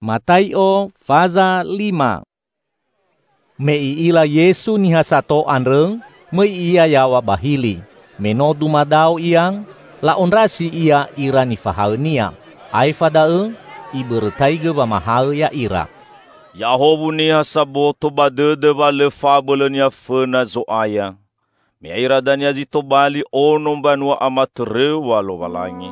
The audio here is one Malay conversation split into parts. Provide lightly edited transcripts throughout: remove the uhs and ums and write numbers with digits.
Matayo faza 5. Meiila Yesu ni hasato anreng, ia yawa bahili. Meno dumadao iyang, laon rasi ia ira ni fahal nia. Ai fadaeng, ibertaiga ba mahal ya ira. Yahobu ni hasaboto badede ba lefa belenia fena zoaya. Meira dania zito bali onom banua amatrewa lo walangi.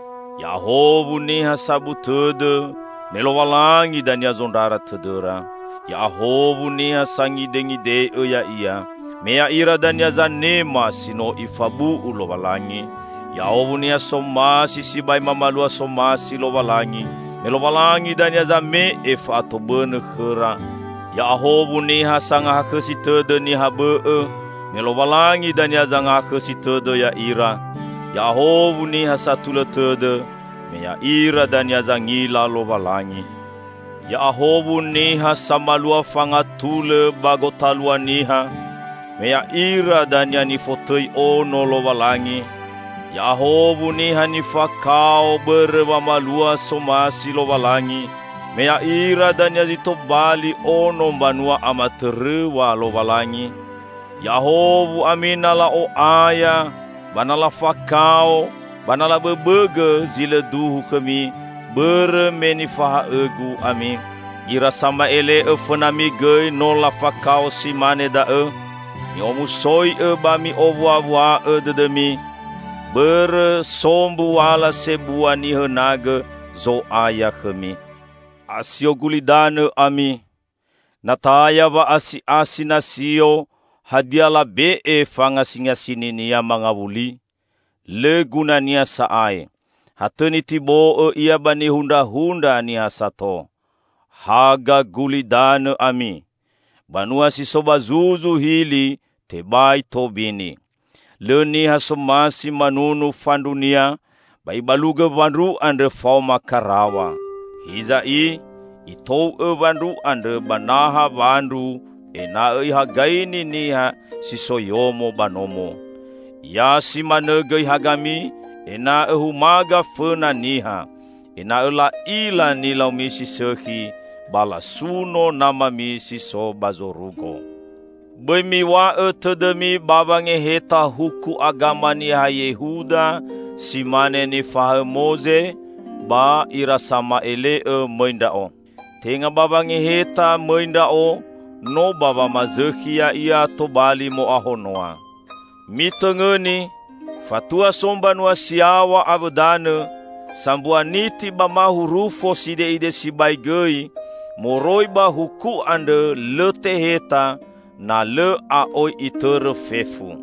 Yahobu ni hasabutede melo walangi dania zondara tedera. Yahobu ni hasangi dengi ya ia. Mea ira dania zanema sino ifabu ulo walangi. Yahobu ni hasomasi sibai mamalua somasi lo walangi. Melo walangi dania zame efa ato bene khera. Yahobu ni hasanga hakesi tede ni habe melo walangi dania zanga hakesi tede ya ira. Yahobu ni hasatula tede mea ira dania zangila lo walangi. Yahobu ni hasamalua fangatule bagotalua niha. Mea ira dania ni fotei ono lo walangi. Yahobu ni hanifakao berwa malua somasi lo walangi. Mea ira dania zito bali ono banua amaterewa lo walangi. Yahobu aminala o aya, banala fakao, banala bebege zile duhu kami, bere menifaha egu amin. Ira sama ele efenami gei nola fakao simane da ni omusoi bami owa dedemi, bere sombu wala sebua ni henage zo aya kami. Asio gulidane ami, nataya wa asi nasio, hadiala be fanga singa sininia mangawuli, le gunania saai. Hateni tibo ia bani hunda ni hasato. Haga gulidane ami, banua si soba zuzu hili tebai tobini. Leni hasomasi manunu fandunia, baibaluga bandu ande fauma karawa. Hizai, itou bandu ande banaha bandu, ena ihagaini niha sisoyomo banomo. Ya si manegei hagami, ena humaga fena niha, ena la ila nilau misi sehi, bala suno nama misi so bazorugo. Bemi wa tedemi babange heta huku agama niha Yehuda, simane ni fahemoze, ba ira sama ele moindao. Tenga babange heta moindao, no baba mazehia ia tobali mo ahonoa. Mitengeni, fatua sombanua siawa abedane, sambua niti bama hurufo side ide sibaigei, moroiba huku ande lete heta, na le aoi itere fefu.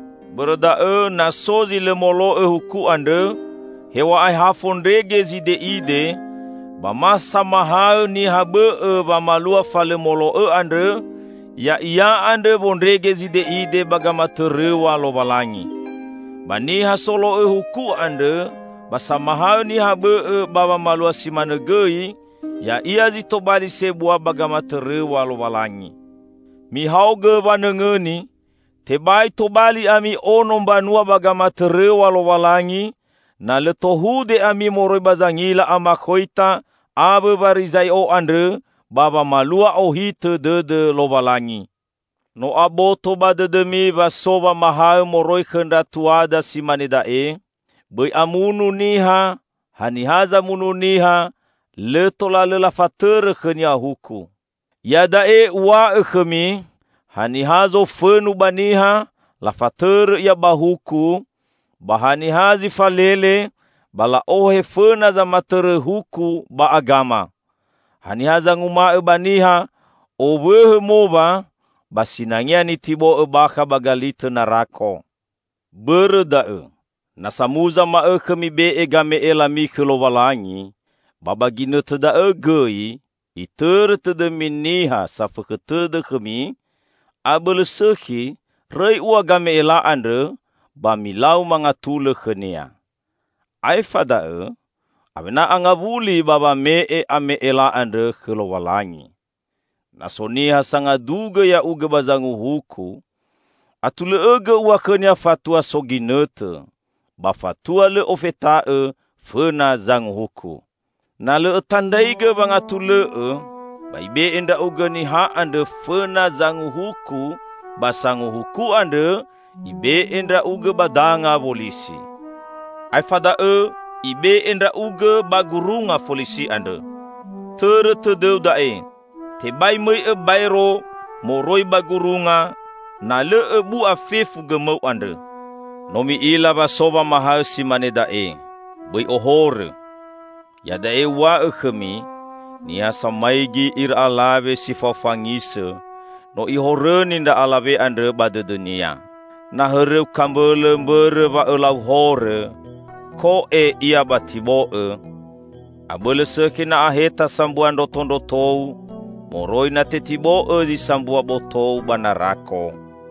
Berda na sozi le molo huku ande, hewa ai hafondege zide ide, bama samahal ni habe bamalua fale molo ande, ya ia ande bondege zide ide bagama terewa lo walangi. Bani hasolo huku ande, basamahal ni habe baba malua simanegei, ya ia zitobali sebua bagama terewa lo walangi. Mihauge wanengeni, tebai tobali ami onom banua bagama terewa lo walangi, na letohude ami moroi bazangila amakhoita, abe barizai o andre, baba malua o hite dede lo walangi. No aboto badedemi basoba mahal moroi khenda tuada simanidae, bai amunu niha, hanihaza munu niha, letola lela fatere khenya huku. Yadae ua khemi, hanihazo fenu baniha, la fatere ya bahuku, bahani hazi falele, bala ohe fena za matere huku ba agama. Hani haza nguma baniha, owehe moba, basinangya ni tibo baka bagalite narako. Bereda nasamuza kemi be egame elami khelo walangi, babagine teda gei, itere teda miniha safeketede kemi, abele sehi, rei uagame ela ande, bamilau mangatule khenia. Ai fadae, abena angabuli baba ame ela ande khelo walangi. Nasoniha sanga duga ya uge bazangu huku, atule ege ua khenia fatua soginete, ba fatua le ofetae fena zangu huku. Na le tandai ge bangatu le baibe enda uga ni ha ande fena zangu huku basangu huku ande ibe enda uga badanga polisi. Ai fada ibe enda uga bagurunga polisi ande. Tere tedeu dae te bai mai bairo moroi bagurunga na le bu afefu gemau ande. Nomi ila basoba mahal si mane dae bai ohore. Ya dae wa khemi ni asa maigi ir alabe si fafangise no ihoreni nda alabe ande bade dunia. Na hereu kambele mbere ba elau hore ko ia batibo abele sekina aheta sambuan dotondo tou moroi na tetibo di sambua botou banarako.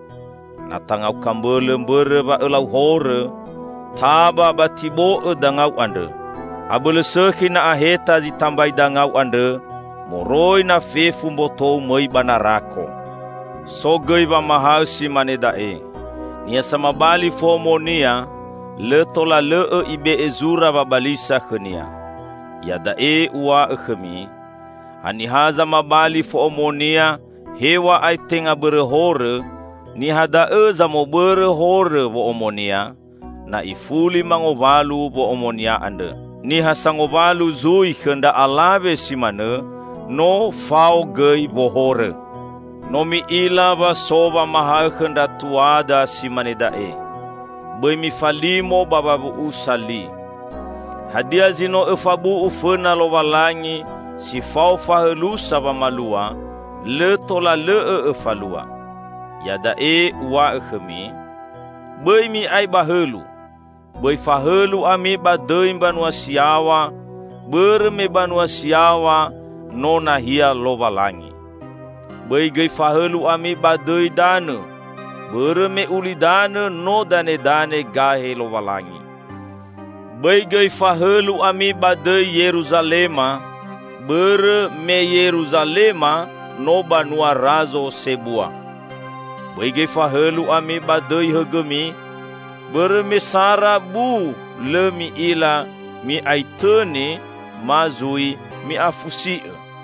Na tangau kambele mbere ba elau hore taba batibo dangau ande. Abele sekina aheta di tambai dangau ande moroi na fefu botou mai banarako. Sogei ba mahal si mane dae nia sama bali fomonia le tola le ibe ezura babalisa khenia. Ya dae ua khemi ani haza mabali fomonia hewa ai tenga berehore ni hada za mo berehore vo omonia na ifuli mangovalu vo omonia ande. Ni hasangovalu zui khenda alabe simane no fao gei bohore. Nomi ila ba soba mahal khenda tuada simane dae. Bai mi falimo bababu usali. Hadia zino efabu ufena lo walangi si fao fahelusa ba malua le tola le efalua. Ya dae wa khemi bai mi ai bahelu. Bai fahelu ami badoi banua siawa berme banua siawa nona hia lo walangi. Bai gei fahelu ami badoi dane berme ulidane no dane gahe lo walangi. Bai gei fahelu ami badoi Yerusalema berme Yerusalema no banua razo sebua. Bai gei fahelu ami badoi hegemi berme sara bu le mi ila mi aitene mazui mi afusi.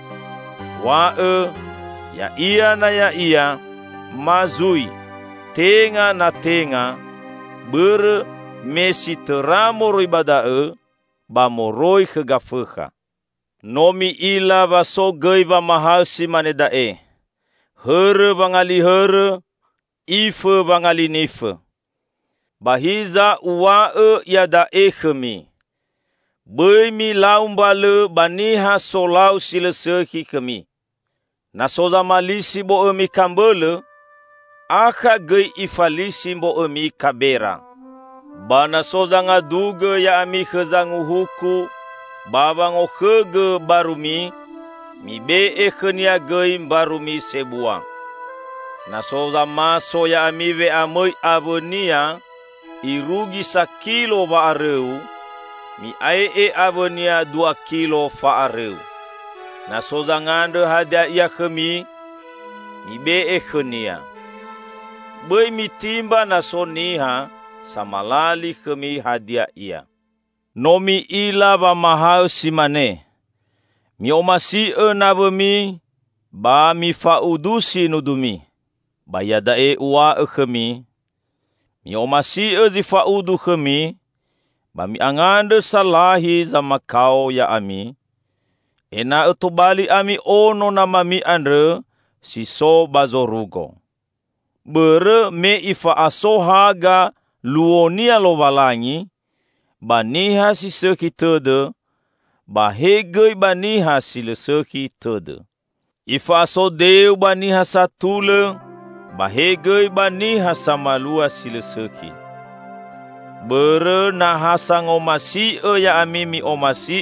Wa ya ia mazui tenga na tenga ber mesi teramoroi badae ba moroi khegafeha. Nomi ila baso gei ba mahal si mane dae here bangali here ife bangali nife. Bahiza ua ya dae khemi bai mi laumbale baniha solau silesehi khemi. Na soza malisi bo mi kambele aka gei ifalisi bo mi kabera. Bana soza ngaduge ya ami khezangu huku babango khege barumi mi be khenia gei barumi sebua. Na soza maso ya ami ve amoi abonia irugi 1 kilo ba areu mi ai abonia 2 kilo fa areu. Na soza ngande hadia ia khemi mi be khenia bai mi timba na soniha samalali khemi hadia ia. Nomi ila ba mahal simane mi omasi na bemi ba mi faudusi nudumi bayada ua khemi mi omasi zi faudu khemi ba mi angande salahi za makao ya ami. Ena utubali ami ono na mami andre siso bazorugo. Bere me ifa asohaga luonia lo walangi baniha si seki tede bahegei baniha si le seki tede. Ifa aso deu baniha satule bahegei baniha samalua si le seki. Bere na hasang omasi ya amimi omasi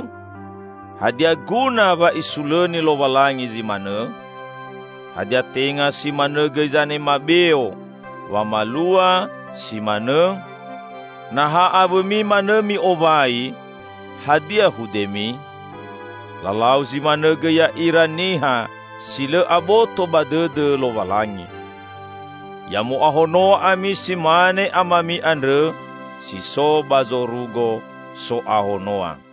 hadia guna ba isuleni lo walangi zimane. Hadia tenga si mane geizane mabeo wa malua si mane. Na ha abemi mane mi obai hadia hudemi. Lalau si mane geya iraniha sile aboto badede lo walangi. Yamu ahono ami si mane amami andre si so bazorugo so ahonoa.